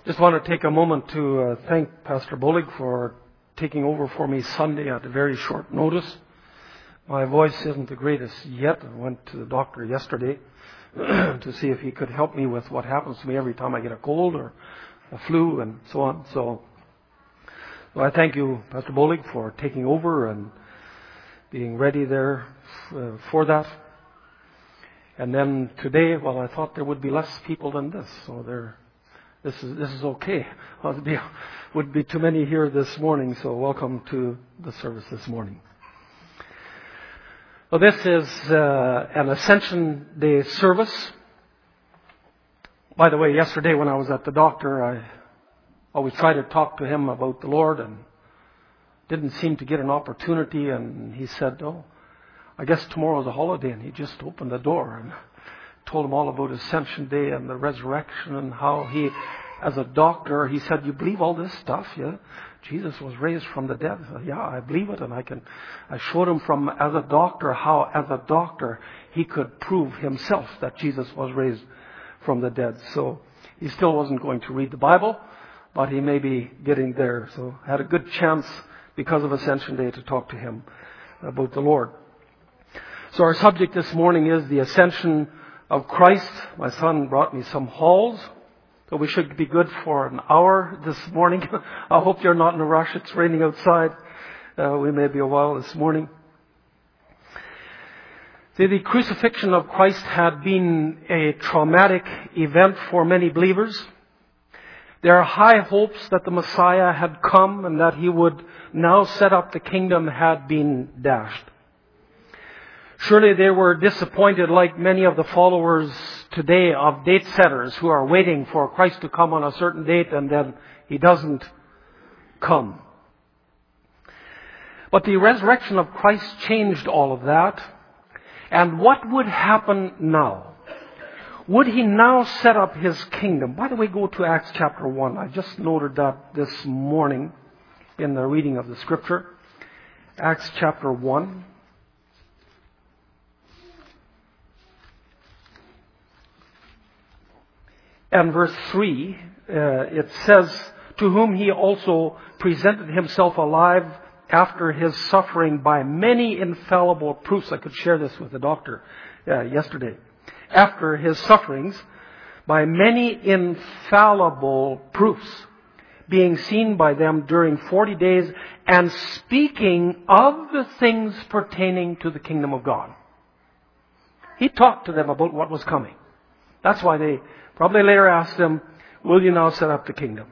Just want to take a moment to thank Pastor Bullig for taking over for me Sunday at a very short notice. My voice isn't the greatest yet. I went to the doctor yesterday to see if he could help me with what happens to me every time I get a cold or a flu and so on. So I thank you, Pastor Bullig, for taking over and being ready there for that. And then today, well, I thought there would be less people than this, so this is okay. Would be too many here this morning, so welcome to the service this morning. Well, this is an Ascension Day service. By the way, yesterday when I was at the doctor, I always try to talk to him about the Lord and didn't seem to get an opportunity, and he said, I guess tomorrow's a holiday, and he just opened the door and told him all about Ascension Day and the resurrection and how he, as a doctor, he said, "You believe all this stuff, yeah? Jesus was raised from the dead." I said, "Yeah, I believe it." And I showed him as a doctor, how as a doctor he could prove himself that Jesus was raised from the dead. So he still wasn't going to read the Bible, but he may be getting there. So I had a good chance because of Ascension Day to talk to him about the Lord. So our subject this morning is the ascension of Christ. My son brought me some halls, so we should be good for an hour this morning. I hope you're not in a rush. It's raining outside. We may be a while this morning. See, the crucifixion of Christ had been a traumatic event for many believers. Their high hopes that the Messiah had come and that he would now set up the kingdom had been dashed. Surely they were disappointed, like many of the followers today of date setters who are waiting for Christ to come on a certain date and then he doesn't come. But the resurrection of Christ changed all of that. And what would happen now? Would he now set up his kingdom? By the way, go to Acts chapter 1. I just noted that this morning in the reading of the scripture. Acts chapter 1. And verse 3, it says, "To whom he also presented himself alive after his suffering by many infallible proofs." I could share this with the doctor yesterday. After his sufferings, by many infallible proofs, being seen by them during 40 days, and speaking of the things pertaining to the kingdom of God. He talked to them about what was coming. That's why they probably later asked him, "Will you now set up the kingdom?"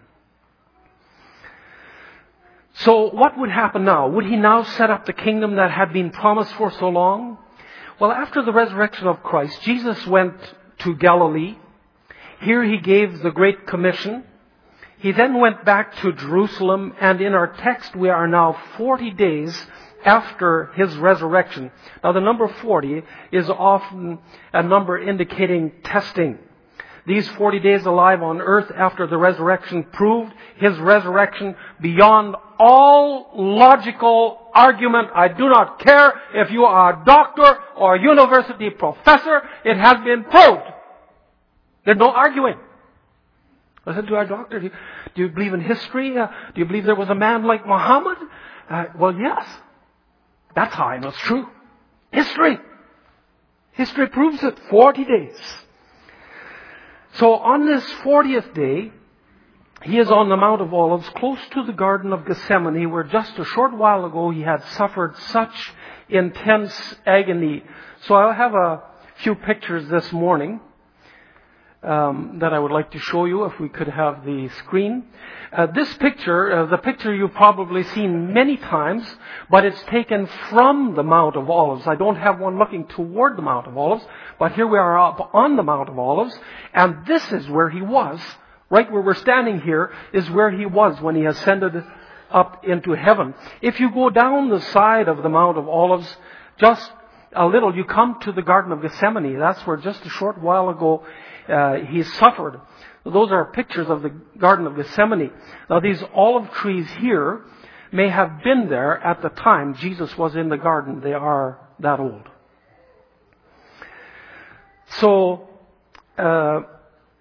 So what would happen now? Would he now set up the kingdom that had been promised for so long? Well, after the resurrection of Christ, Jesus went to Galilee. Here he gave the Great Commission. He then went back to Jerusalem, and in our text we are now 40 days after his resurrection. Now the number 40 is often a number indicating testing. These 40 days alive on earth after the resurrection proved his resurrection beyond all logical argument. I do not care if you are a doctor or a university professor. It has been proved. There's no arguing. I said to our doctor, do you believe in history? Do you believe there was a man like Muhammad? Well, yes. That's how I know it's true. History. History proves it. 40 days. So on this 40th day, he is on the Mount of Olives, close to the Garden of Gethsemane, where just a short while ago he had suffered such intense agony. So I'll have a few pictures this morning that I would like to show you, if we could have the screen. This picture, the picture you've probably seen many times, but it's taken from the Mount of Olives. I don't have one looking toward the Mount of Olives, but here we are up on the Mount of Olives, and this is where he was. Right where we're standing here is where he was when he ascended up into heaven. If you go down the side of the Mount of Olives, just a little, you come to the Garden of Gethsemane. That's where just a short while ago he suffered. Those are pictures of the Garden of Gethsemane. Now these olive trees here may have been there at the time Jesus was in the garden. They are that old. So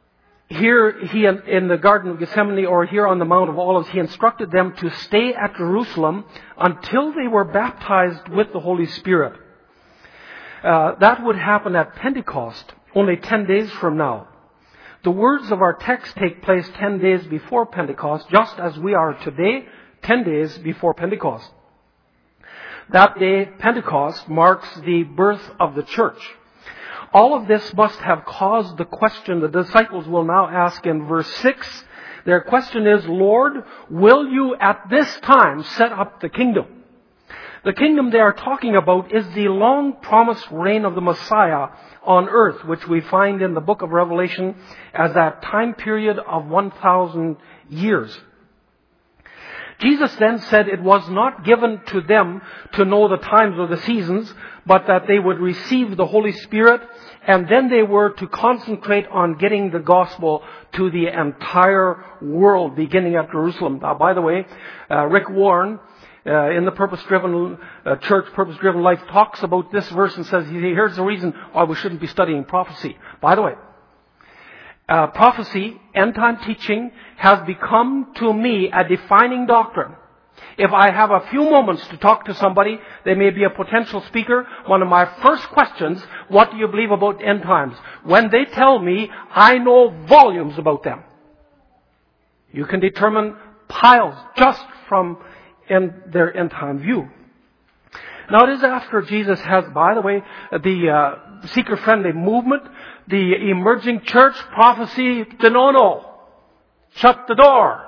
here he in the Garden of Gethsemane, or here on the Mount of Olives, he instructed them to stay at Jerusalem until they were baptized with the Holy Spirit. That would happen at Pentecost, only 10 days from now. The words of our text take place 10 days before Pentecost, just as we are today, 10 days before Pentecost. That day, Pentecost, marks the birth of the church. All of this must have caused the question the disciples will now ask in verse 6. Their question is, Lord, will you at this time set up the kingdom? The kingdom they are talking about is the long-promised reign of the Messiah on earth, which we find in the book of Revelation as that time period of 1,000 years. Jesus then said it was not given to them to know the times or the seasons, but that they would receive the Holy Spirit, and then they were to concentrate on getting the gospel to the entire world, beginning at Jerusalem. Now, by the way, Rick Warren, in the Purpose-Driven Church, Purpose-Driven Life, talks about this verse and says, here's the reason why we shouldn't be studying prophecy. By the way, prophecy, end-time teaching, has become to me a defining doctrine. If I have a few moments to talk to somebody, they may be a potential speaker, one of my first questions, what do you believe about end times? When they tell me, I know volumes about them. You can determine piles just from their end-time view. Now it is after Jesus has, by the way, the seeker-friendly movement, the emerging church, prophecy, no. Shut the door.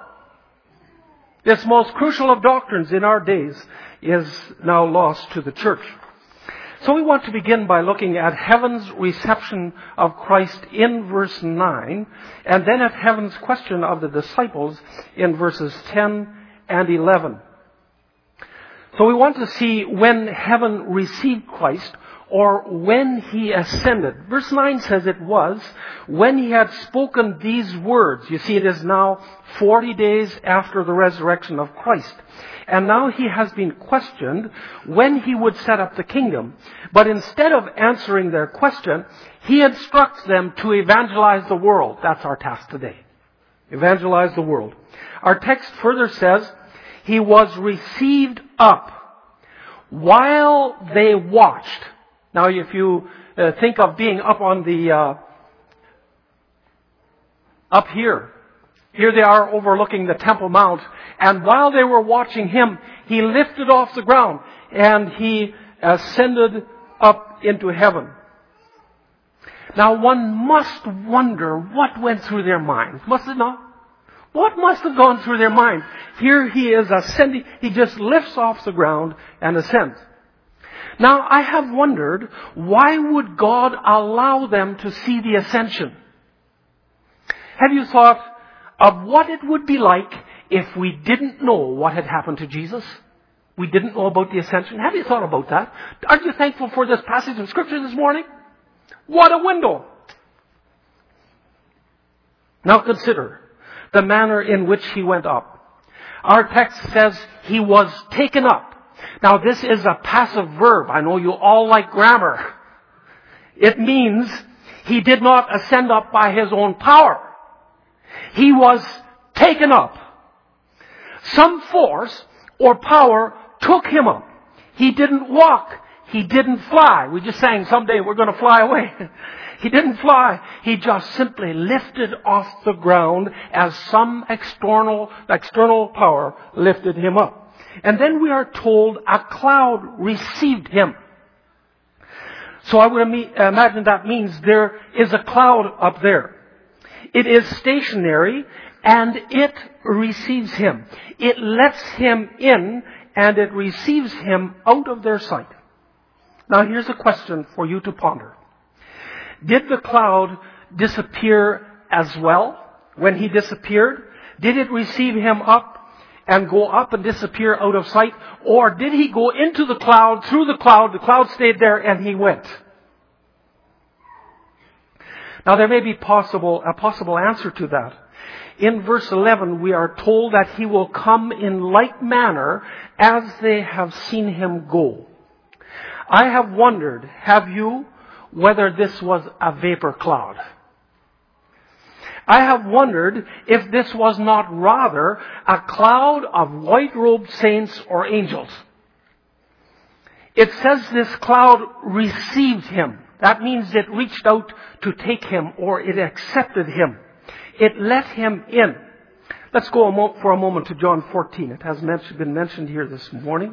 This most crucial of doctrines in our days is now lost to the church. So we want to begin by looking at heaven's reception of Christ in verse 9, and then at heaven's question of the disciples in verses 10 and 11. So we want to see when heaven received Christ, or when he ascended. Verse 9 says it was when he had spoken these words. You see, it is now 40 days after the resurrection of Christ. And now he has been questioned when he would set up the kingdom. But instead of answering their question, he instructs them to evangelize the world. That's our task today. Evangelize the world. Our text further says, he was received up while they watched. Now, if you think of being up on the, up here they are overlooking the Temple Mount, and while they were watching him, he lifted off the ground, and he ascended up into heaven. Now, one must wonder what went through their minds, must it not? What must have gone through their mind? Here he is ascending, he just lifts off the ground and ascends. Now, I have wondered, why would God allow them to see the ascension? Have you thought of what it would be like if we didn't know what had happened to Jesus? We didn't know about the ascension. Have you thought about that? Aren't you thankful for this passage of Scripture this morning? What a window! Now consider the manner in which he went up. Our text says he was taken up. Now this is a passive verb. I know you all like grammar. It means he did not ascend up by his own power. He was taken up. Some force or power took him up. He didn't walk. He didn't fly. We just sang someday we're going to fly away. He didn't fly. He just simply lifted off the ground as some external power lifted him up. And then we are told a cloud received him. So I would imagine that means there is a cloud up there. It is stationary and it receives him. It lets him in and it receives him out of their sight. Now here's a question for you to ponder. Did the cloud disappear as well when he disappeared? Did it receive him up and go up and disappear out of sight? Or did he go into the cloud, through the cloud stayed there, and he went? Now there may be a possible answer to that. In verse 11 we are told that he will come in like manner as they have seen him go. I have wondered, have you, whether this was a vapor cloud? I have wondered if this was not rather a cloud of white-robed saints or angels. It says this cloud received him. That means it reached out to take him, or it accepted him. It let him in. Let's go for a moment to John 14. It has been mentioned here this morning.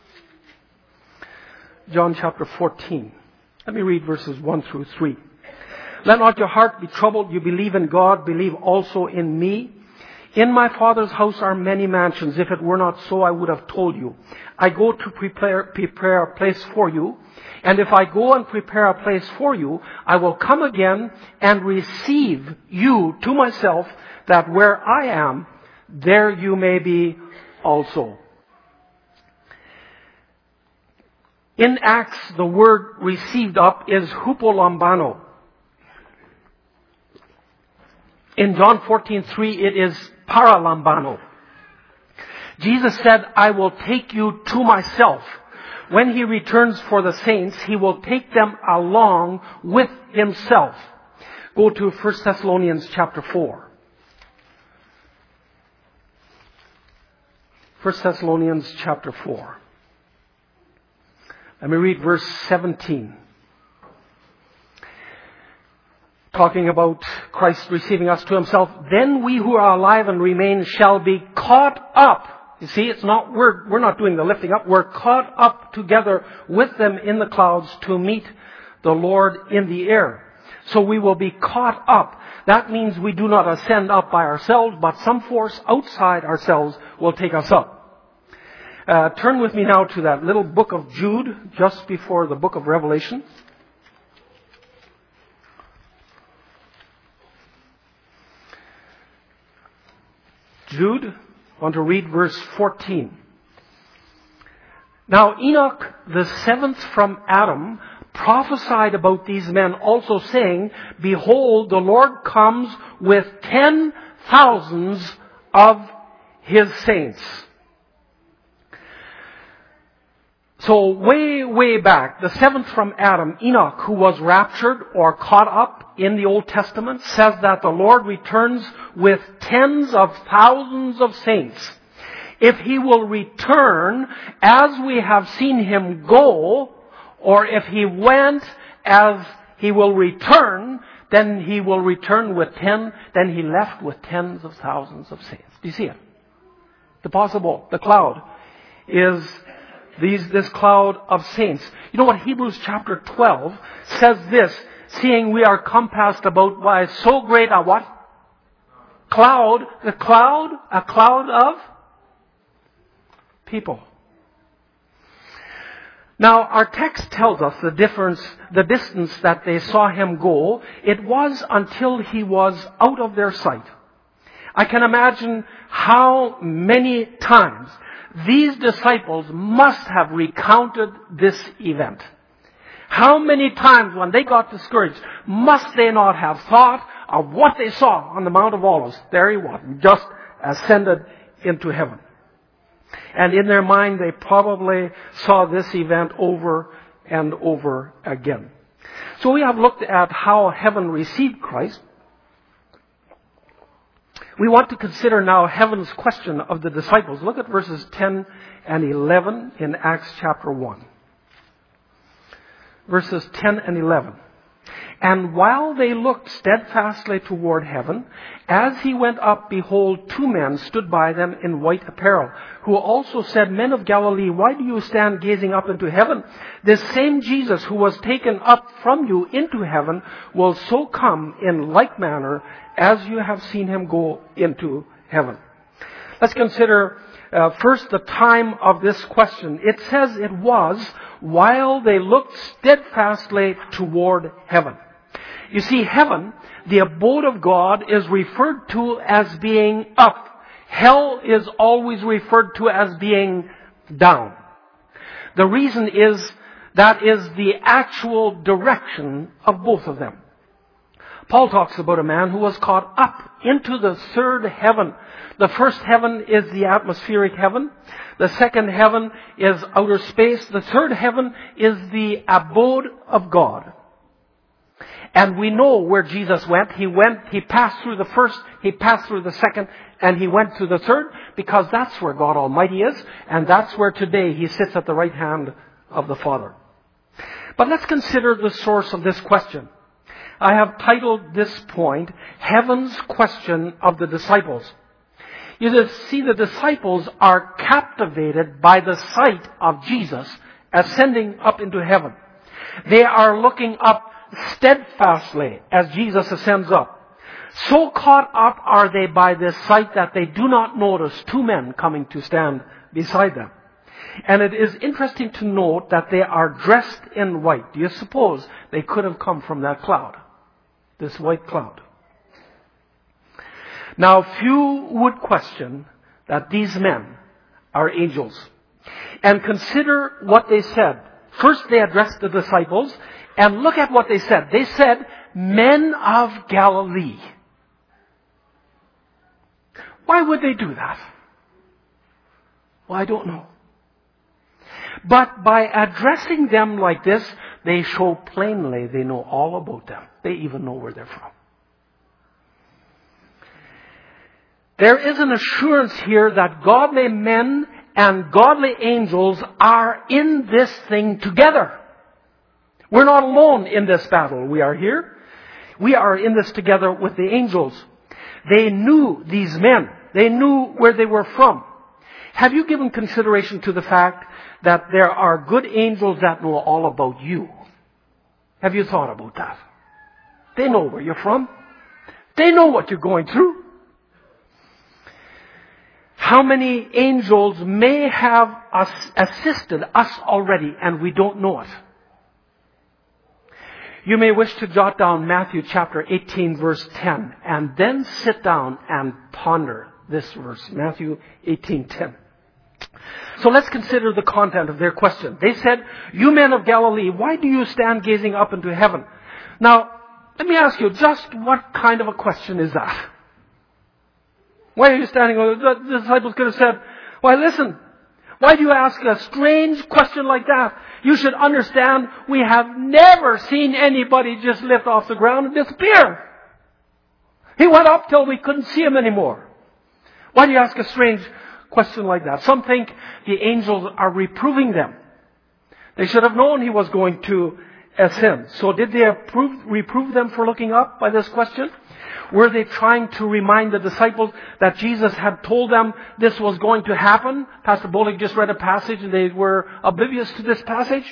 John chapter 14. Let me read verses 1 through 3. Let not your heart be troubled. You believe in God, believe also in me. In my Father's house are many mansions. If it were not so, I would have told you. I go to prepare a place for you. And if I go and prepare a place for you, I will come again and receive you to myself, that where I am, there you may be also. In Acts, the word received up is hupolambano. In John 14:3, it is paralambano. Jesus said, I will take you to myself. When he returns for the saints, he will take them along with himself. Go to 1 Thessalonians chapter 4. 1 Thessalonians chapter 4. Let me read verse 17. Talking about Christ receiving us to himself. Then we who are alive and remain shall be caught up. You see, we're not doing the lifting up. We're caught up together with them in the clouds to meet the Lord in the air. So we will be caught up. That means we do not ascend up by ourselves, but some force outside ourselves will take us up. Turn with me now to that little book of Jude, just before the book of Revelation. Jude, I want to read verse 14. Now Enoch, the seventh from Adam, prophesied about these men, also saying, Behold, the Lord comes with 10,000s of his saints. So way back, the seventh from Adam, Enoch, who was raptured or caught up in the Old Testament, says that the Lord returns with tens of thousands of saints. If he will return as we have seen him go, or if he went as he will return, then he will return with then he left with tens of thousands of saints. Do you see it? The cloud is this cloud of saints. You know what Hebrews chapter 12 says this, seeing we are compassed about by so great a what? Cloud. A cloud of people. Now, our text tells us the distance that they saw him go. It was until he was out of their sight. I can imagine how many times these disciples must have recounted this event. How many times when they got discouraged, must they not have thought of what they saw on the Mount of Olives? There he was, just ascended into heaven. And in their mind, they probably saw this event over and over again. So we have looked at how heaven received Christ. We want to consider now heaven's question of the disciples. Look at verses 10 and 11 in Acts chapter 1. Verses 10 and 11. And while they looked steadfastly toward heaven, as he went up, behold, two men stood by them in white apparel, who also said, Men of Galilee, why do you stand gazing up into heaven? This same Jesus who was taken up from you into heaven will so come in like manner as you have seen him go into heaven. Let's consider first the time of this question. It says it was while they looked steadfastly toward heaven. You see, heaven, the abode of God, is referred to as being up. Hell is always referred to as being down. The reason is that is the actual direction of both of them. Paul talks about a man who was caught up into the third heaven. The first heaven is the atmospheric heaven. The second heaven is outer space. The third heaven is the abode of God. And we know where Jesus went. He passed through the first, he passed through the second, and he went to the third, because that's where God Almighty is, and that's where today he sits at the right hand of the Father. But let's consider the source of this question. I have titled this point, Heaven's Question of the Disciples. You see, the disciples are captivated by the sight of Jesus ascending up into heaven. They are looking up steadfastly as Jesus ascends up. So caught up are they by this sight that they do not notice two men coming to stand beside them. And it is interesting to note that they are dressed in white. Do you suppose they could have come from that cloud? This white cloud. Now, few would question that these men are angels. And consider what they said. First, they addressed the disciples, and look at what they said. They said, men of Galilee. Why would they do that? Well, I don't know. But by addressing them like this, they show plainly they know all about them. They even know where they're from. There is an assurance here that godly men and godly angels are in this thing together. We're not alone in this battle. We are here. We are in this together with the angels. They knew these men. They knew where they were from. Have you given consideration to the fact that there are good angels that know all about you? Have you thought about that? They know where you're from. They know what you're going through. How many angels may have assisted us already and we don't know it? You may wish to jot down Matthew chapter 18 verse 10 and then sit down and ponder this verse, Matthew 18:10. So let's consider the content of their question. They said, you men of Galilee, why do you stand gazing up into heaven? Now, let me ask you, just what kind of a question is that? Why are you standing? The disciples could have said, why listen, why do you ask a strange question like that? You should understand we have never seen anybody just lift off the ground and disappear. He went up till we couldn't see him anymore. Why do you ask a strange question like that? Some think the angels are reproving them. They should have known he was going to ascend. So did they reprove them for looking up by this question? Were they trying to remind the disciples that Jesus had told them this was going to happen? Pastor Bolick just read a passage and they were oblivious to this passage.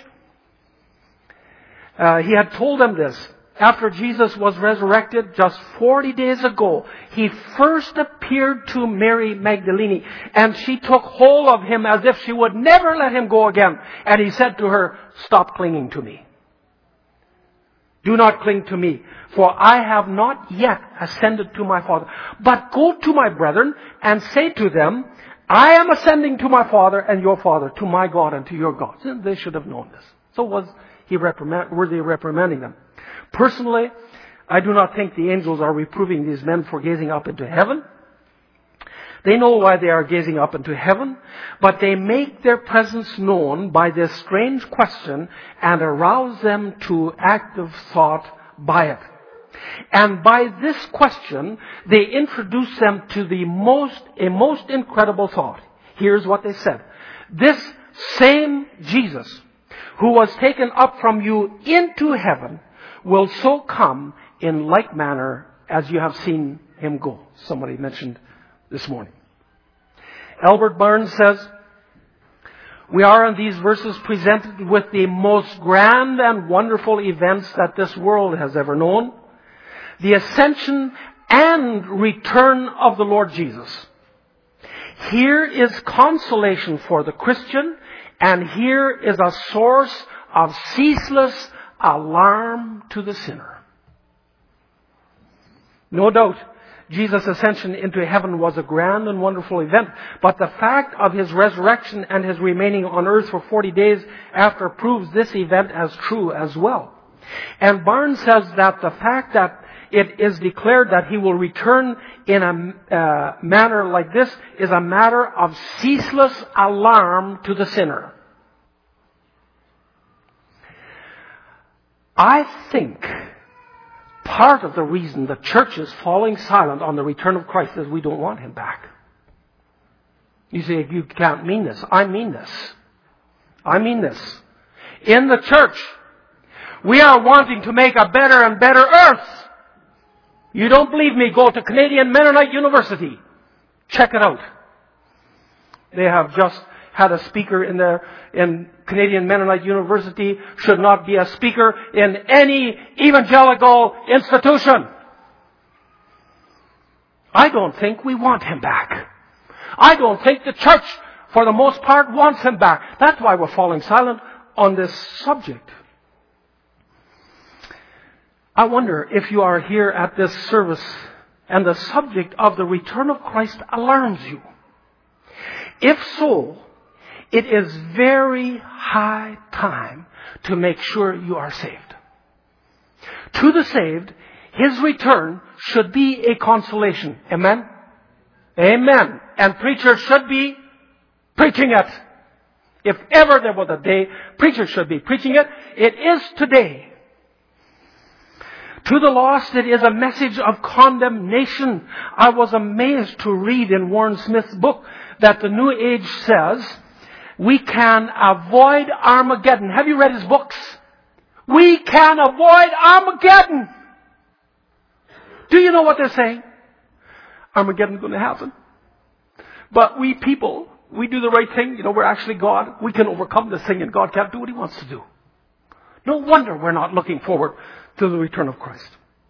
He had told them this. After Jesus was resurrected just 40 days ago, he first appeared to Mary Magdalene, and she took hold of him as if she would never let him go again. And he said to her, stop clinging to me. Do not cling to me, for I have not yet ascended to my Father. But go to my brethren and say to them, I am ascending to my Father and your Father, to my God and to your God. They should have known this. So were they reprimanding them? Personally, I do not think the angels are reproving these men for gazing up into heaven. They know why they are gazing up into heaven, but they make their presence known by this strange question and arouse them to active thought by it. And by this question, they introduce them to a most incredible thought. Here's what they said. This same Jesus, who was taken up from you into heaven, will so come in like manner as you have seen him go. Somebody mentioned this morning. Albert Barnes says, we are in these verses presented with the most grand and wonderful events that this world has ever known. The ascension and return of the Lord Jesus. Here is consolation for the Christian, and here is a source of ceaseless alarm to the sinner. No doubt, Jesus' ascension into heaven was a grand and wonderful event, but the fact of his resurrection and his remaining on earth for 40 days after proves this event as true as well. And Barnes says that the fact that it is declared that he will return in a manner like this is a matter of ceaseless alarm to the sinner. I think part of the reason the church is falling silent on the return of Christ is we don't want Him back. You say, you can't mean this. I mean this. I mean this. In the church, we are wanting to make a better and better earth. You don't believe me? Go to Canadian Mennonite University. Check it out. They have just had a speaker in Canadian Mennonite University. Should not be a speaker in any evangelical institution. I don't think we want him back. I don't think the church, for the most part, wants him back. That's why we're falling silent on this subject. I wonder if you are here at this service and the subject of the return of Christ alarms you. If so, it is very high time to make sure you are saved. To the saved, His return should be a consolation. Amen? Amen. And preachers should be preaching it. If ever there was a day, preachers should be preaching it. It is today. To the lost, it is a message of condemnation. I was amazed to read in Warren Smith's book that the New Age says we can avoid Armageddon. Have you read his books? We can avoid Armageddon. Do you know what they're saying? Armageddon's going to happen. But we people, we do the right thing. You know, we're actually God. We can overcome this thing and God can't do what He wants to do. No wonder we're not looking forward to the return of Christ.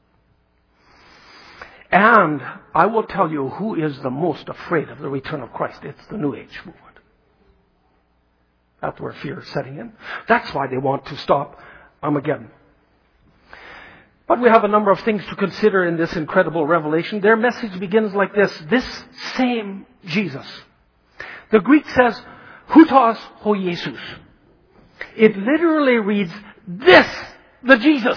And I will tell you who is the most afraid of the return of Christ. It's the New Age movement. That's where fear is setting in. That's why they want to stop Armageddon. But we have a number of things to consider in this incredible revelation. Their message begins like this. This same Jesus. The Greek says, Houtos ho Jesus. It literally reads, this, the Jesus.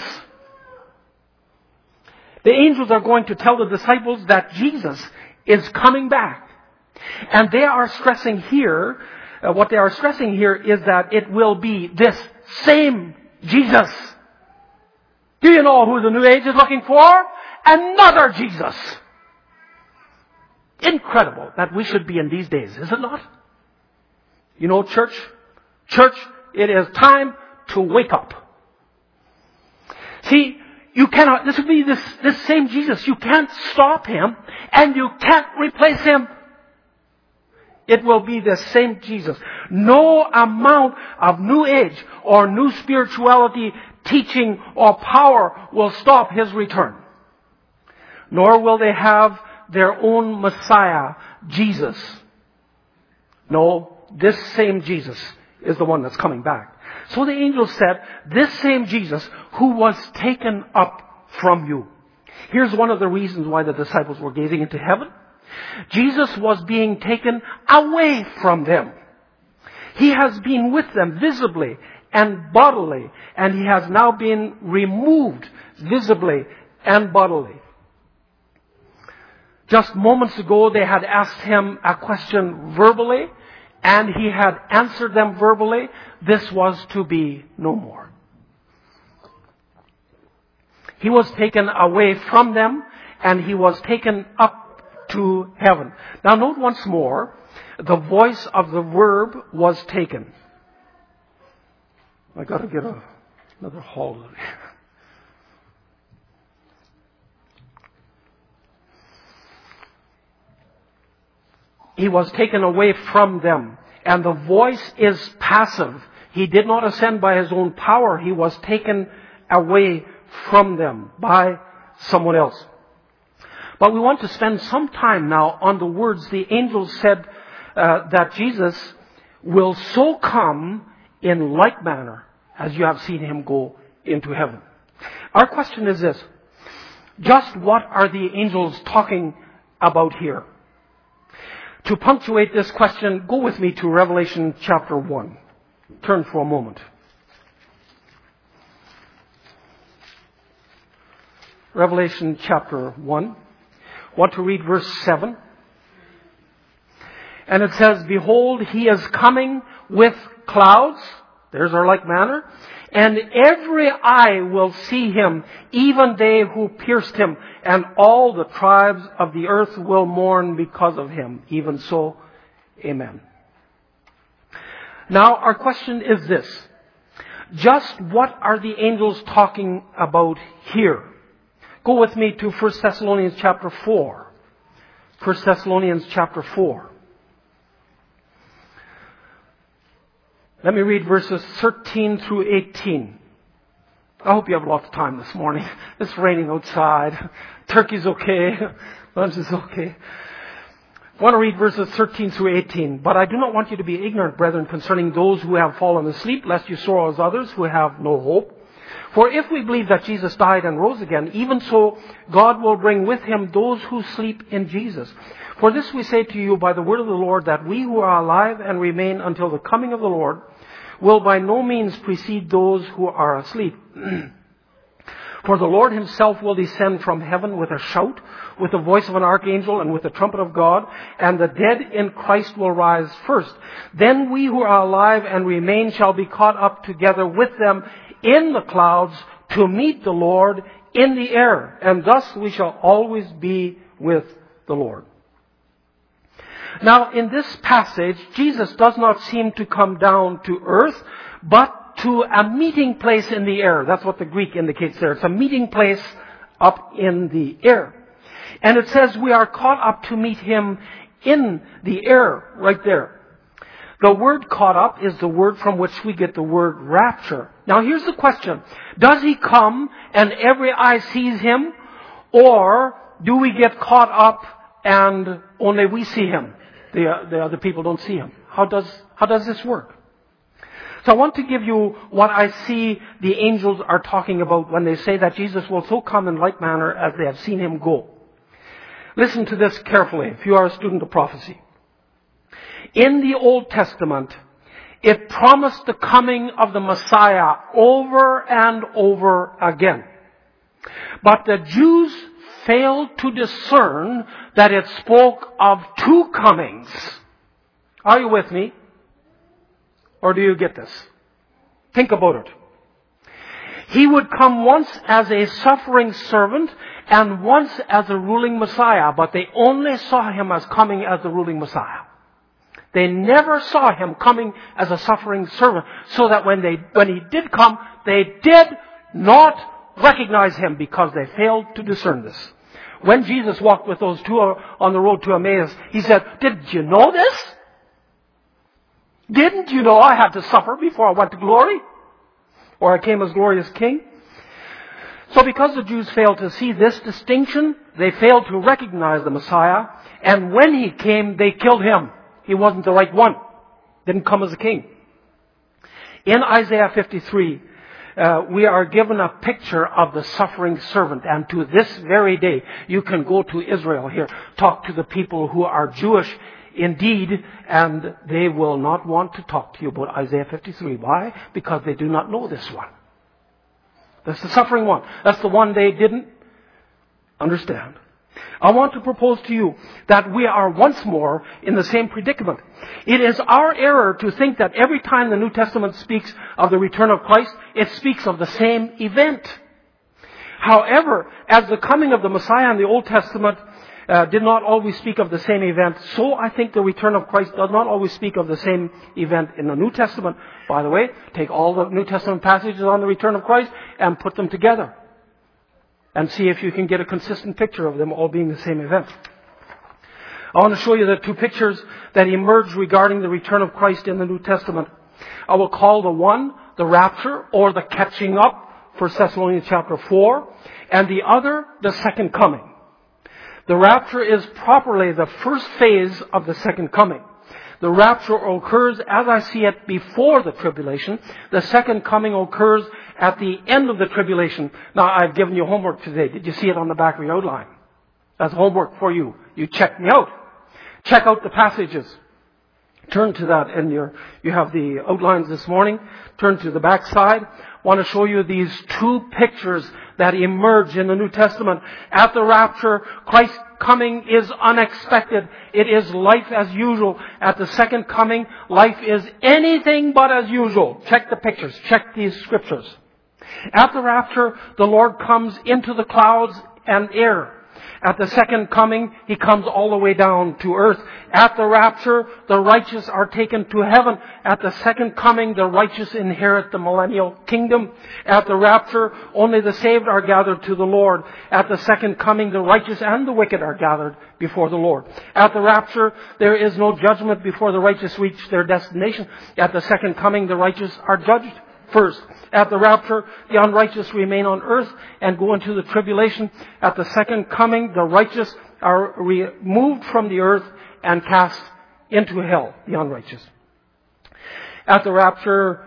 The angels are going to tell the disciples that Jesus is coming back. And they are stressing here, what they are stressing here is that it will be this same Jesus. Do you know who the New Age is looking for? Another Jesus. Incredible that we should be in these days, is it not? You know, church, it is time to wake up. See, you cannot, this would be this same Jesus. You can't stop Him and you can't replace Him. It will be the same Jesus. No amount of New Age or new spirituality, teaching or power will stop His return. Nor will they have their own Messiah, Jesus. No, this same Jesus is the one that's coming back. So the angel said, this same Jesus who was taken up from you. Here's one of the reasons why the disciples were gazing into heaven. Jesus was being taken away from them. He has been with them visibly and bodily, and He has now been removed visibly and bodily. Just moments ago, they had asked Him a question verbally, and He had answered them verbally. This was to be no more. He was taken away from them, and He was taken up to heaven. Now note once more, the voice of the verb was taken. I got to get another hall. He was taken away from them. And the voice is passive. He did not ascend by His own power. He was taken away from them by someone else. But we want to spend some time now on the words the angels said that Jesus will so come in like manner as you have seen Him go into heaven. Our question is this. Just what are the angels talking about here? To punctuate this question, go with me to Revelation chapter 1. Turn for a moment. Revelation chapter 1. I want to read verse 7. And it says, behold, He is coming with clouds. There's our like manner. And every eye will see him, even they who pierced him, and all the tribes of the earth will mourn because of him. Even so, amen. Now, our question is this. Just what are the angels talking about here? Go with me to 1 Thessalonians chapter 4. 1 Thessalonians chapter 4. Let me read verses 13 through 18. I hope you have lots of time this morning. It's raining outside. Turkey's okay. Lunch is okay. I want to read verses 13 through 18. But I do not want you to be ignorant, brethren, concerning those who have fallen asleep, lest you sorrow as others who have no hope. For if we believe that Jesus died and rose again, even so God will bring with him those who sleep in Jesus. For this we say to you by the word of the Lord, that we who are alive and remain until the coming of the Lord will by no means precede those who are asleep. For the Lord himself will descend from heaven with a shout, with the voice of an archangel, and with the trumpet of God, and the dead in Christ will rise first. Then we who are alive and remain shall be caught up together with them in the clouds to meet the Lord in the air, and thus we shall always be with the Lord. Now, in this passage, Jesus does not seem to come down to earth, but to a meeting place in the air. That's what the Greek indicates there. It's a meeting place up in the air. And it says we are caught up to meet him in the air, right there. The word caught up is the word from which we get the word rapture. Now here's the question. Does he come and every eye sees him? Or do we get caught up and only we see him? The other people don't see him. How does this work? So I want to give you what I see the angels are talking about when they say that Jesus will so come in like manner as they have seen him go. Listen to this carefully if you are a student of prophecy. In the Old Testament, it promised the coming of the Messiah over and over again. But the Jews failed to discern that it spoke of two comings. Are you with me? Or do you get this? Think about it. He would come once as a suffering servant and once as a ruling Messiah, but they only saw him as coming as the ruling Messiah. They never saw him coming as a suffering servant, so that when he did come, they did not recognize him because they failed to discern this. When Jesus walked with those two on the road to Emmaus, he said, "Did you know this? Didn't you know I had to suffer before I went to glory? Or I came as glorious king?" So because the Jews failed to see this distinction, they failed to recognize the Messiah, and when he came, they killed him. He wasn't the right one. Didn't come as a king. In Isaiah 53, we are given a picture of the suffering servant. And to this very day, you can go to Israel here, talk to the people who are Jewish indeed, and they will not want to talk to you about Isaiah 53. Why? Because they do not know this one. That's the suffering one. That's the one they didn't understand. I want to propose to you that we are once more in the same predicament. It is our error to think that every time the New Testament speaks of the return of Christ, it speaks of the same event. However, as the coming of the Messiah in the Old Testament did not always speak of the same event, so I think the return of Christ does not always speak of the same event in the New Testament. By the way, take all the New Testament passages on the return of Christ and put them together. And see if you can get a consistent picture of them all being the same event. I want to show you the two pictures that emerge regarding the return of Christ in the New Testament. I will call the one the rapture or the catching up, 1 Thessalonians chapter 4, and the other the second coming. The rapture is properly the first phase of the second coming. The rapture occurs, as I see it, before the tribulation. The second coming occurs at the end of the tribulation. Now, I've given you homework today. Did you see it on the back of your outline? That's homework for you. You check me out. Check out the passages. Turn to that and you have the outlines this morning. Turn to the back side. I want to show you these two pictures that emerge in the New Testament. At the rapture, Christ coming is unexpected. It is life as usual. At the second coming, life is anything but as usual. Check the pictures. Check these scriptures. At the rapture, the Lord comes into the clouds and air. At the second coming, He comes all the way down to earth. At the rapture, the righteous are taken to heaven. At the second coming, the righteous inherit the millennial kingdom. At the rapture, only the saved are gathered to the Lord. At the second coming, the righteous and the wicked are gathered before the Lord. At the rapture, there is no judgment before the righteous reach their destination. At the second coming, the righteous are judged first. At the rapture, the unrighteous remain on earth and go into the tribulation. At the second coming, the righteous are removed from the earth and cast into hell, the unrighteous. At the rapture,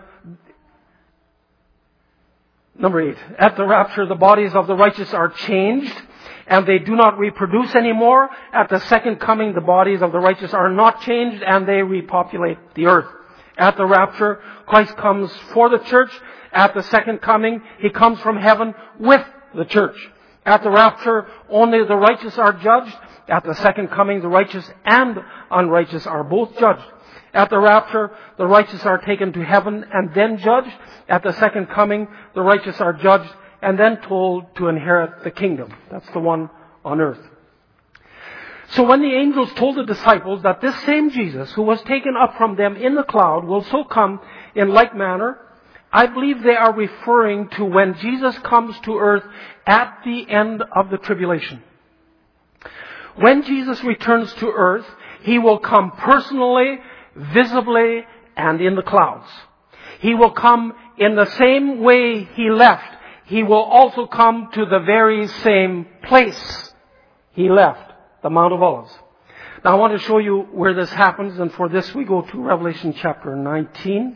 number 8, at the rapture, the bodies of the righteous are changed and they do not reproduce anymore. At the second coming, the bodies of the righteous are not changed and they repopulate the earth. At the rapture, Christ comes for the church. At the second coming, He comes from heaven with the church. At the rapture, only the righteous are judged. At the second coming, the righteous and unrighteous are both judged. At the rapture, the righteous are taken to heaven and then judged. At the second coming, the righteous are judged and then told to inherit the kingdom. That's the one on earth. So when the angels told the disciples that this same Jesus who was taken up from them in the cloud will so come in like manner, I believe they are referring to when Jesus comes to earth at the end of the tribulation. When Jesus returns to earth, He will come personally, visibly, and in the clouds. He will come in the same way He left. He will also come to the very same place He left. The Mount of Olives. Now I want to show you where this happens, and for this we go to Revelation chapter 19.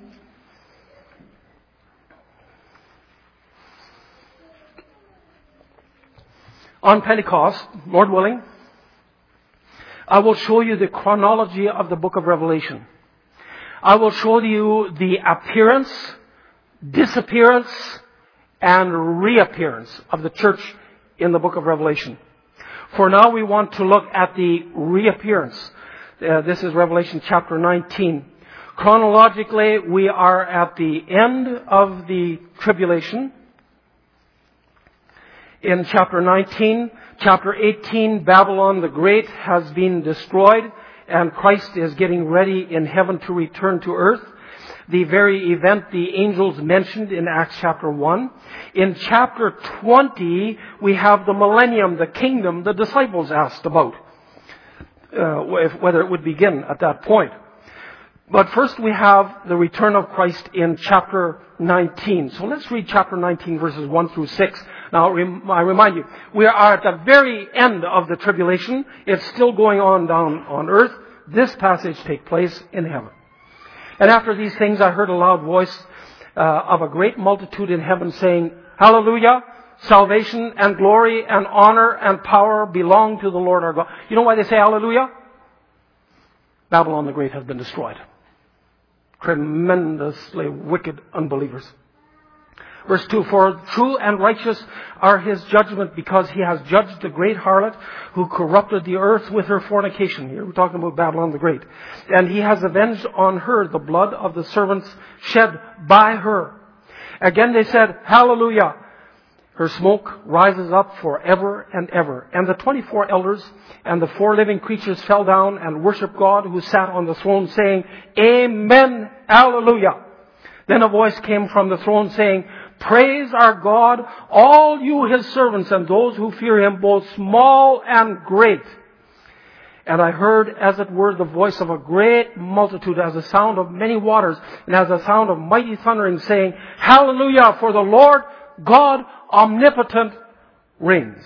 On Pentecost, Lord willing, I will show you the chronology of the book of Revelation. I will show you the appearance, disappearance, and reappearance of the church in the book of Revelation. For now, we want to look at the reappearance. This is Revelation chapter 19. Chronologically, we are at the end of the tribulation. In chapter 19, chapter 18, Babylon the Great has been destroyed, and Christ is getting ready in heaven to return to earth. The very event the angels mentioned in Acts chapter 1. In chapter 20, we have the millennium, the kingdom the disciples asked about, whether it would begin at that point. But first we have the return of Christ in chapter 19. So let's read chapter 19, verses 1 through 6. Now, I remind you, we are at the very end of the tribulation. It's still going on down on earth. This passage takes place in heaven. And after these things, I heard a loud voice of a great multitude in heaven saying, Hallelujah! Salvation and glory and honor and power belong to the Lord our God. You know why they say hallelujah? Babylon the Great has been destroyed. Tremendously wicked unbelievers. Verse 2, for true and righteous are His judgment, because He has judged the great harlot who corrupted the earth with her fornication. Here we're talking about Babylon the Great. And He has avenged on her the blood of the servants shed by her. Again they said, Hallelujah! Her smoke rises up forever and ever. And the 24 elders and the 4 living creatures fell down and worshiped God who sat on the throne, saying, Amen! Hallelujah! Then a voice came from the throne saying, Praise our God, all you His servants and those who fear Him, both small and great. And I heard, as it were, the voice of a great multitude, as the sound of many waters, and as the sound of mighty thundering, saying, Hallelujah, for the Lord God omnipotent reigns.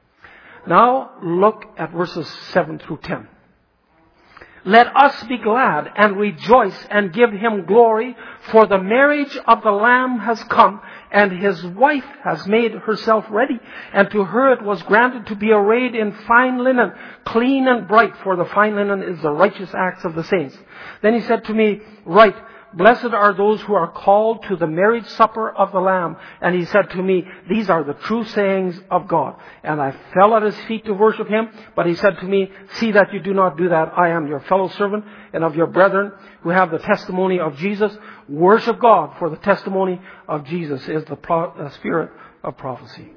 Now look at verses 7 through 10. Let us be glad and rejoice and give Him glory, for the marriage of the Lamb has come, and His wife has made herself ready. And to her it was granted to be arrayed in fine linen, clean and bright, for the fine linen is the righteous acts of the saints. Then He said to me, Write, blessed are those who are called to the marriage supper of the Lamb. And he said to me, these are the true sayings of God. And I fell at his feet to worship him. But he said to me, see that you do not do that. I am your fellow servant and of your brethren who have the testimony of Jesus. Worship God, for the testimony of Jesus is the spirit of prophecy.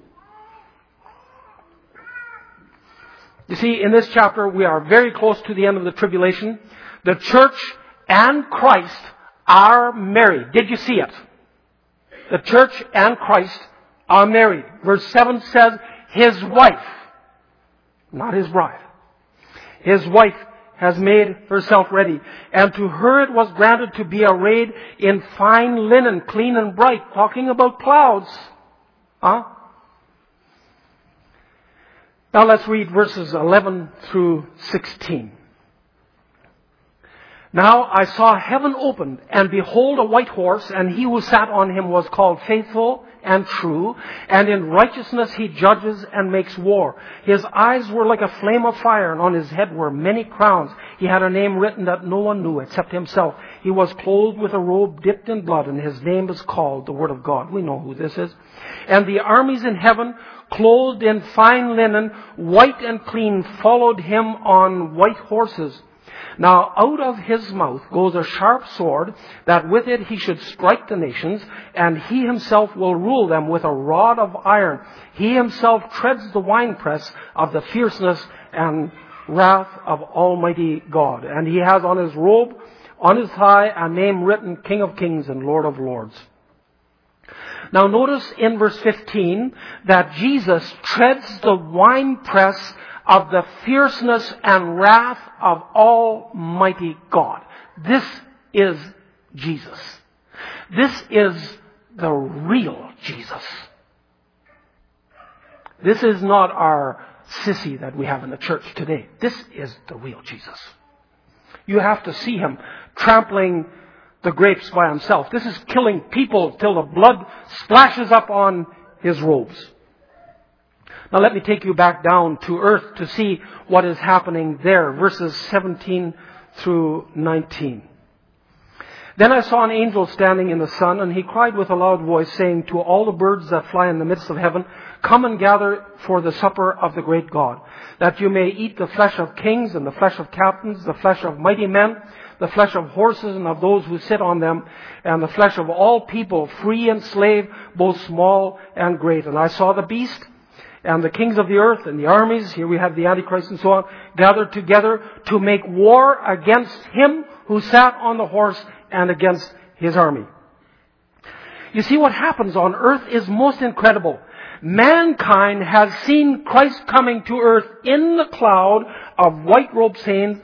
You see, in this chapter, we are very close to the end of the tribulation. The church and Christ are married. Did you see it? The church and Christ are married. Verse 7 says, his wife, not his bride, his wife has made herself ready. And to her it was granted to be arrayed in fine linen, clean and bright. Talking about clouds. Huh? Now let's read verses 11 through 16. Now I saw heaven opened, and behold a white horse, and he who sat on him was called Faithful and True, and in righteousness he judges and makes war. His eyes were like a flame of fire, and on his head were many crowns. He had a name written that no one knew except himself. He was clothed with a robe dipped in blood, and his name is called the Word of God. We know who this is. And the armies in heaven, clothed in fine linen, white and clean, followed him on white horses. Now out of his mouth goes a sharp sword, that with it he should strike the nations, and he himself will rule them with a rod of iron. He himself treads the winepress of the fierceness and wrath of Almighty God. And he has on his robe, on his thigh, a name written, King of Kings and Lord of Lords. Now notice in verse 15 that Jesus treads the winepress of the fierceness and wrath of Almighty God. This is Jesus. This is the real Jesus. This is not our sissy that we have in the church today. This is the real Jesus. You have to see him trampling the grapes by himself. This is killing people till the blood splashes up on his robes. Now let me take you back down to earth to see what is happening there. Verses 17 through 19. Then I saw an angel standing in the sun, and he cried with a loud voice, saying to all the birds that fly in the midst of heaven, come and gather for the supper of the great God, that you may eat the flesh of kings and the flesh of captains, the flesh of mighty men, the flesh of horses and of those who sit on them, and the flesh of all people, free and slave, both small and great. And I saw the beast, and the kings of the earth and the armies, here we have the Antichrist and so on, gathered together to make war against him who sat on the horse and against his army. You see, what happens on earth is most incredible. Mankind has seen Christ coming to earth in the cloud of white robed saints,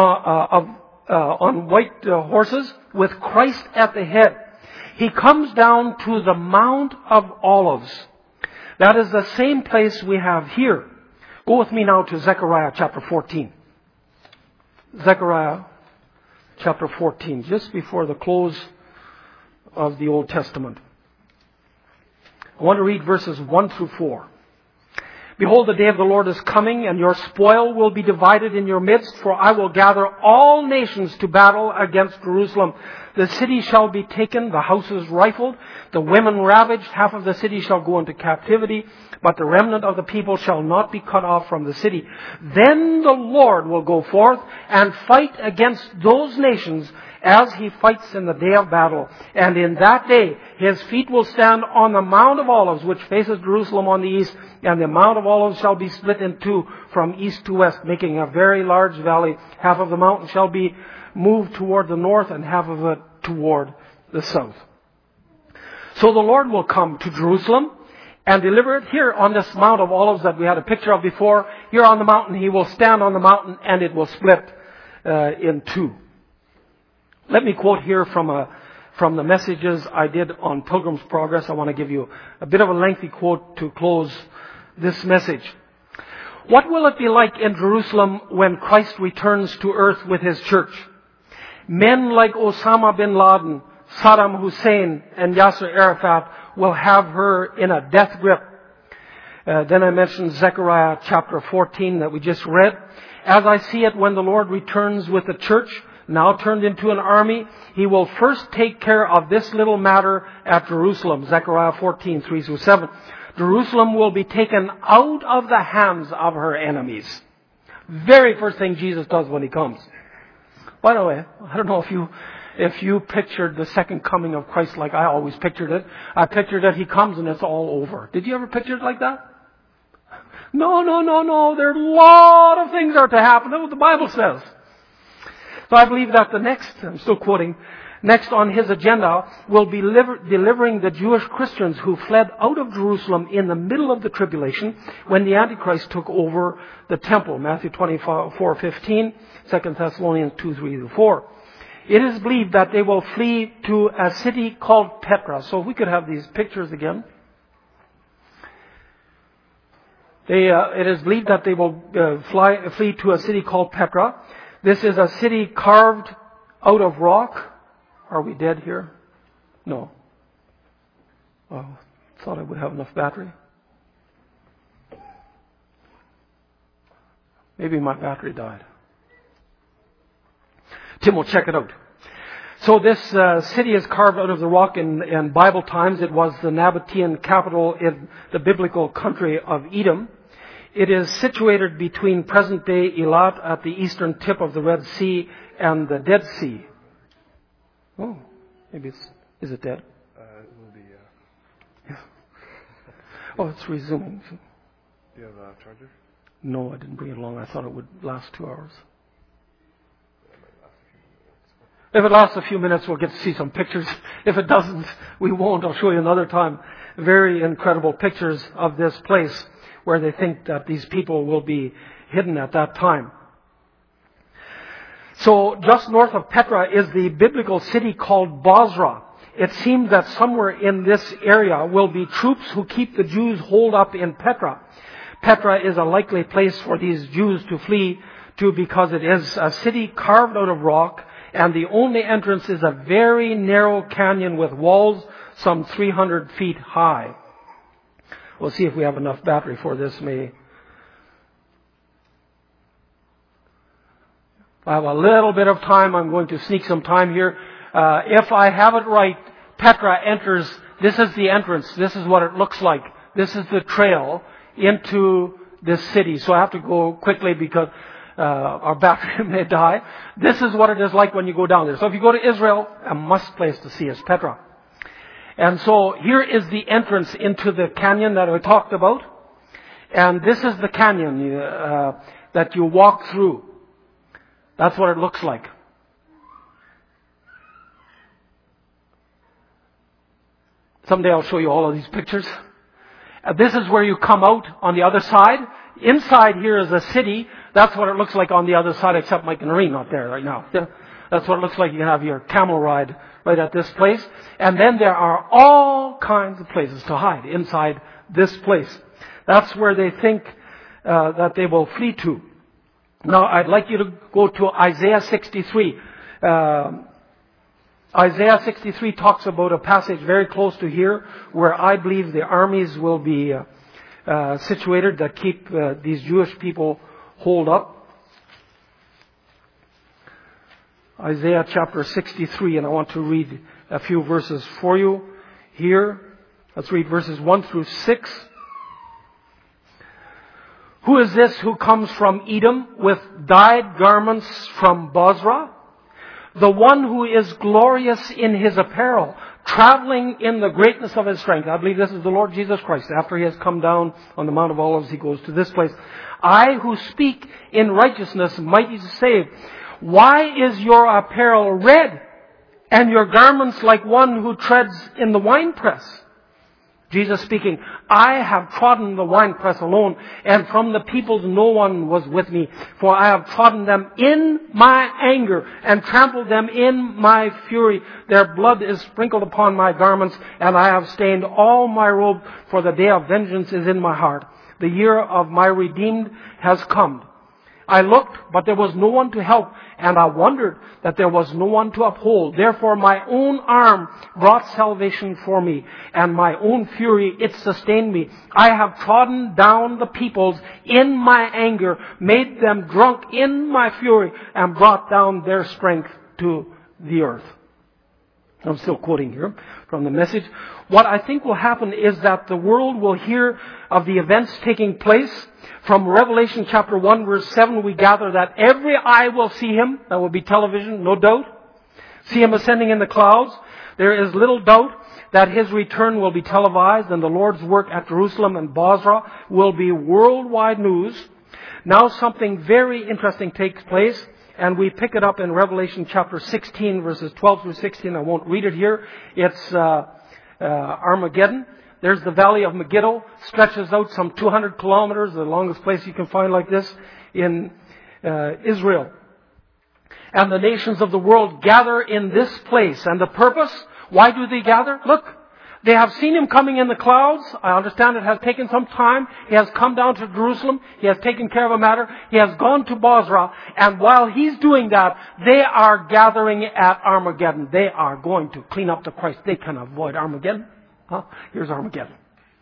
on white horses with Christ at the head. He comes down to the Mount of Olives. That is the same place we have here. Go with me now to Zechariah chapter 14. Zechariah chapter 14, just before the close of the Old Testament. I want to read verses 1 through 4. Behold, the day of the Lord is coming, and your spoil will be divided in your midst, for I will gather all nations to battle against Jerusalem. The city shall be taken, the houses rifled, the women ravaged, half of the city shall go into captivity, but the remnant of the people shall not be cut off from the city. Then the Lord will go forth and fight against those nations as he fights in the day of battle. And in that day his feet will stand on the Mount of Olives, which faces Jerusalem on the east, and the Mount of Olives shall be split in two from east to west, making a very large valley. Half of the mountain shall be moved toward the north, and half of it toward the south. So the Lord will come to Jerusalem and deliver it here on this Mount of Olives that we had a picture of before. Here on the mountain, he will stand on the mountain, and it will split in two. Let me quote here from the messages I did on Pilgrim's Progress. I want to give you a bit of a lengthy quote to close this message. What will it be like in Jerusalem when Christ returns to earth with his church? Men like Osama bin Laden, Saddam Hussein, and Yasser Arafat will have her in a death grip. Then I mentioned Zechariah chapter 14 that we just read. As I see it, when the Lord returns with the church, now turned into an army. He will first take care of this little matter at Jerusalem. Zechariah 14, 3-7. Jerusalem will be taken out of the hands of her enemies. Very first thing Jesus does when He comes. By the way, I don't know if you pictured the second coming of Christ like I always pictured it. I pictured that He comes and it's all over. Did you ever picture it like that? No. There are a lot of things are to happen. That's what the Bible says. So I believe that the next, I'm still quoting, next on His agenda will be delivering the Jewish Christians who fled out of Jerusalem in the middle of the tribulation when the Antichrist took over the temple. Matthew 24:15, 2 Thessalonians 2:3-4. It is believed that they will flee to a city called Petra. So if we could have these pictures again. It is believed that they will flee to a city called Petra. This is a city carved out of rock. Are we dead here? No. Oh, thought I would have enough battery. Maybe my battery died. Tim will check it out. So this city is carved out of the rock in Bible times. It was the Nabatean capital in the biblical country of Edom. It is situated between present-day Eilat at the eastern tip of the Red Sea and the Dead Sea. Oh, maybe is it dead? It will be, yeah. Oh, it's resuming. Do you have a charger? No, I didn't bring it along. I thought it would last 2 hours. If it lasts a few minutes, we'll get to see some pictures. If it doesn't, we won't. I'll show you another time. Very incredible pictures of this place where they think that these people will be hidden at that time. So just north of Petra is the biblical city called Bozrah. It seems that somewhere in this area will be troops who keep the Jews holed up in Petra. Petra is a likely place for these Jews to flee to because it is a city carved out of rock, and the only entrance is a very narrow canyon with walls some 300 feet high. We'll see if we have enough battery for this. If I have a little bit of time, I'm going to sneak some time here. If I have it right, Petra enters, this is the entrance. This is what it looks like. This is the trail into this city. So I have to go quickly because our battery may die. This is what it is like when you go down there. So if you go to Israel, a must place to see is Petra. And so here is the entrance into the canyon that I talked about. And this is the canyon that you walk through. That's what it looks like. Someday I'll show you all of these pictures. This is where you come out on the other side. Inside here is a city. That's what it looks like on the other side, except Mike and Noreen not there right now. That's what it looks like. You can have your camel ride right at this place. And then there are all kinds of places to hide inside this place. That's where they think that they will flee to. Now, I'd like you to go to Isaiah 63. Isaiah 63 talks about a passage very close to here where I believe the armies will be situated that keep these Jewish people holed up. Isaiah chapter 63, and I want to read a few verses for you here. Let's read verses 1-6. Who is this who comes from Edom with dyed garments from Bozrah? The one who is glorious in his apparel, traveling in the greatness of his strength. I believe this is the Lord Jesus Christ. After he has come down on the Mount of Olives, he goes to this place. I who speak in righteousness, mighty to save. Why is your apparel red and your garments like one who treads in the winepress? Jesus speaking, I have trodden the winepress alone, and from the peoples no one was with me. For I have trodden them in my anger and trampled them in my fury. Their blood is sprinkled upon my garments, and I have stained all my robe, for the day of vengeance is in my heart. The year of my redeemed has come. I looked, but there was no one to help, and I wondered that there was no one to uphold. Therefore my own arm brought salvation for me, and my own fury, it sustained me. I have trodden down the peoples in my anger, made them drunk in my fury, and brought down their strength to the earth. I'm still quoting here from the Message. What I think will happen is that the world will hear of the events taking place. From Revelation chapter 1 verse 7 we gather that every eye will see Him. That will be television, no doubt. See Him ascending in the clouds. There is little doubt that His return will be televised, and the Lord's work at Jerusalem and Bozrah will be worldwide news. Now something very interesting takes place, and we pick it up in Revelation chapter 16 verses 12 through 16. I won't read it here. It's Armageddon. There's the valley of Megiddo, stretches out some 200 kilometers, the longest place you can find like this in Israel. And the nations of the world gather in this place. And the purpose, why do they gather? Look, they have seen Him coming in the clouds. I understand it has taken some time. He has come down to Jerusalem. He has taken care of a matter. He has gone to Bozrah. And while He's doing that, they are gathering at Armageddon. They are going to clean up the Christ. They can avoid Armageddon. Here's Armageddon.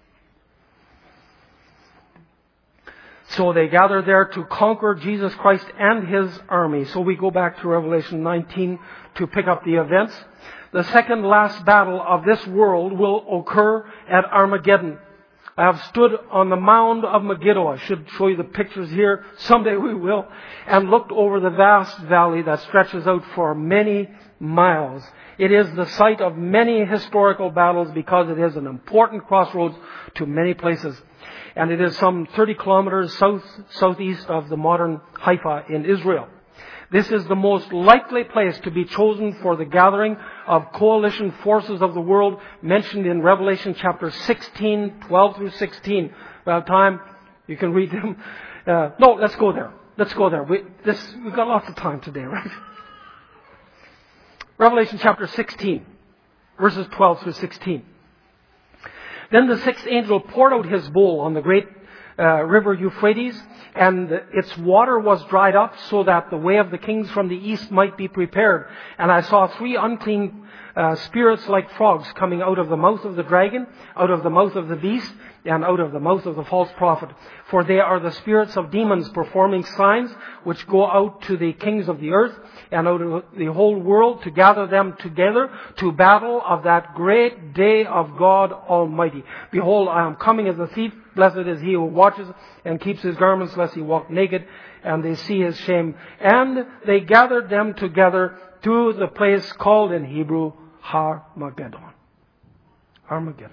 So they gather there to conquer Jesus Christ and His army. So we go back to Revelation 19 to pick up the events. The second last battle of this world will occur at Armageddon. I have stood on the mound of Megiddo. I should show you the pictures here. Someday we will. And looked over the vast valley that stretches out for many miles. It is the site of many historical battles because it is an important crossroads to many places. And it is some 30 kilometers southeast of the modern Haifa in Israel. This is the most likely place to be chosen for the gathering of coalition forces of the world mentioned in Revelation chapter 16, 12 through 16. If we have time, you can read them. No, let's go there. Let's go there. We've got lots of time today, right? Revelation chapter 16, verses 12 through 16. Then the sixth angel poured out his bowl on the great river Euphrates, and its water was dried up so that the way of the kings from the east might be prepared. And I saw 3 unclean spirits like frogs coming out of the mouth of the dragon, out of the mouth of the beast, and out of the mouth of the false prophet. For they are the spirits of demons performing signs which go out to the kings of the earth and out of the whole world to gather them together to battle of that great day of God Almighty. Behold, I am coming as a thief. Blessed is he who watches and keeps his garments lest he walk naked and they see his shame. And they gathered them together to the place called in Hebrew Armageddon. Armageddon.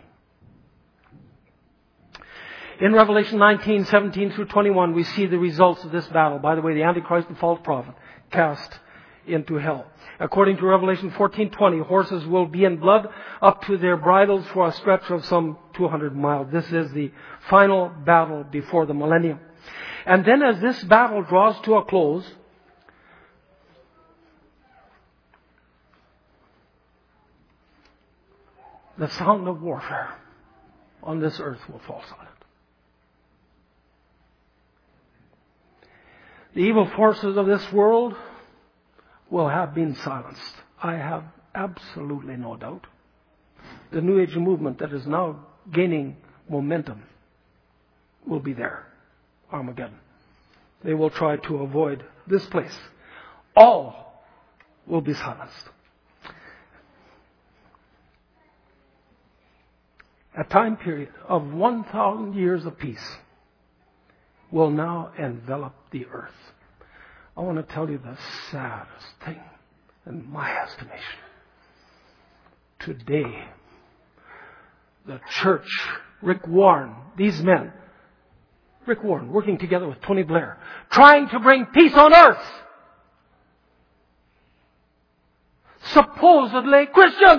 In Revelation 19, 17 through 21, we see the results of this battle. By the way, the Antichrist and false prophet cast into hell. According to Revelation 14:20, horses will be in blood up to their bridles for a stretch of some 200 miles. This is the final battle before the millennium. And then as this battle draws to a close, the sound of warfare on this earth will fall silent. The evil forces of this world will have been silenced. I have absolutely no doubt. The New Age movement that is now gaining momentum will be there. Armageddon. They will try to avoid this place. All will be silenced. A time period of 1,000 years of peace will now envelop the earth. I want to tell you the saddest thing in my estimation. Today, the church, Rick Warren, these men, Rick Warren working together with Tony Blair, trying to bring peace on earth. Supposedly Christians.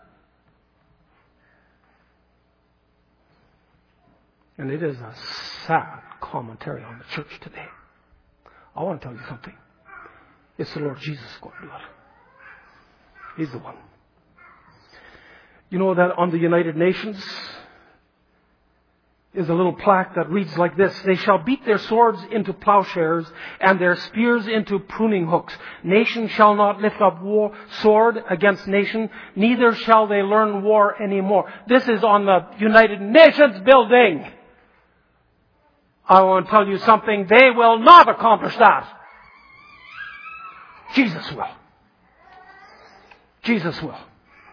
And it is a sad commentary on the church today. I want to tell you something. It's the Lord Jesus going to do it. He's the one. You know that on the United Nations is a little plaque that reads like this: They shall beat their swords into plowshares and their spears into pruning hooks. Nation shall not lift up sword against nation, neither shall they learn war anymore. This is on the United Nations building. I want to tell you something. They will not accomplish that. Jesus will. Jesus will.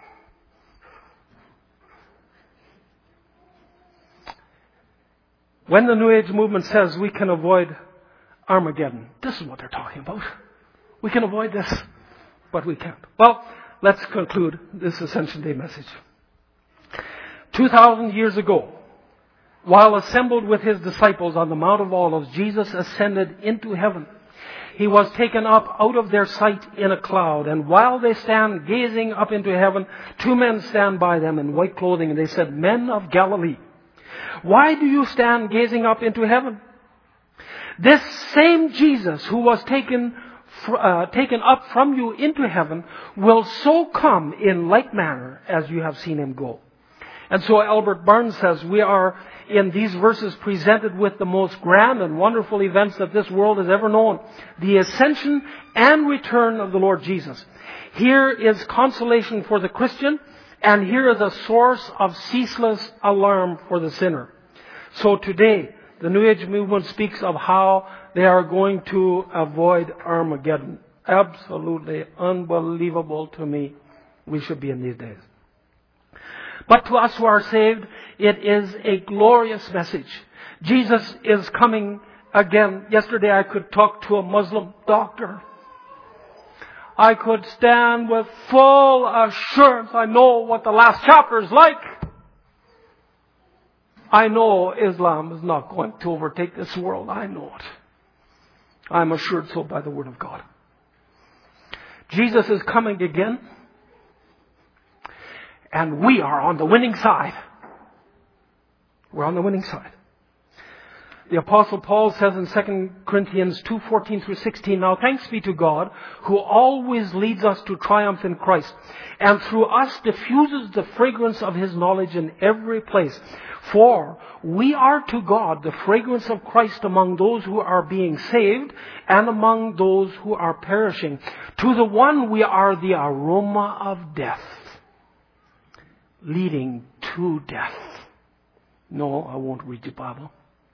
When the New Age movement says we can avoid Armageddon, this is what they're talking about. We can avoid this, but we can't. Well, let's conclude this Ascension Day message. 2,000 years ago, while assembled with his disciples on the Mount of Olives, Jesus ascended into heaven. He was taken up out of their sight in a cloud. And while they stand gazing up into heaven, two men stand by them in white clothing. And they said, "Men of Galilee, why do you stand gazing up into heaven? This same Jesus who was taken up from you into heaven will so come in like manner as you have seen him go." And so Albert Barnes says, we are in these verses presented with the most grand and wonderful events that this world has ever known. The ascension and return of the Lord Jesus. Here is consolation for the Christian, and here is a source of ceaseless alarm for the sinner. So today, the New Age movement speaks of how they are going to avoid Armageddon. Absolutely unbelievable to me. We should be in these days. But to us who are saved, it is a glorious message. Jesus is coming again. Yesterday I could talk to a Muslim doctor. I could stand with full assurance. I know what the last chapter is like. I know Islam is not going to overtake this world. I know it. I'm assured so by the Word of God. Jesus is coming again. And we are on the winning side. We're on the winning side. The Apostle Paul says in 2 Corinthians 2:14 through 16, "Now thanks be to God, who always leads us to triumph in Christ, and through us diffuses the fragrance of his knowledge in every place. For we are to God the fragrance of Christ among those who are being saved and among those who are perishing. To the one we are the aroma of death, leading to death." No, I won't read the Bible.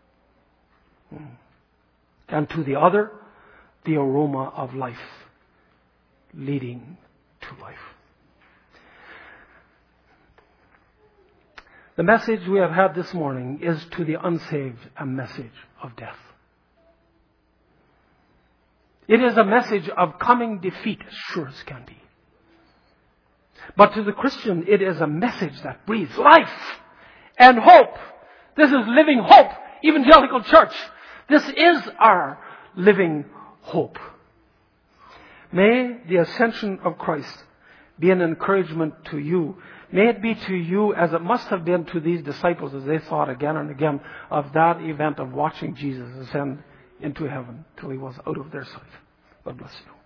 And to the other, the aroma of life, leading to life. The message we have had this morning is to the unsaved a message of death. It is a message of coming defeat, as sure as can be. But to the Christian, it is a message that breathes life and hope. This is living hope. Evangelical Church, this is our living hope. May the ascension of Christ be an encouragement to you. May it be to you as it must have been to these disciples as they thought again and again of that event of watching Jesus ascend into heaven till he was out of their sight. God bless you.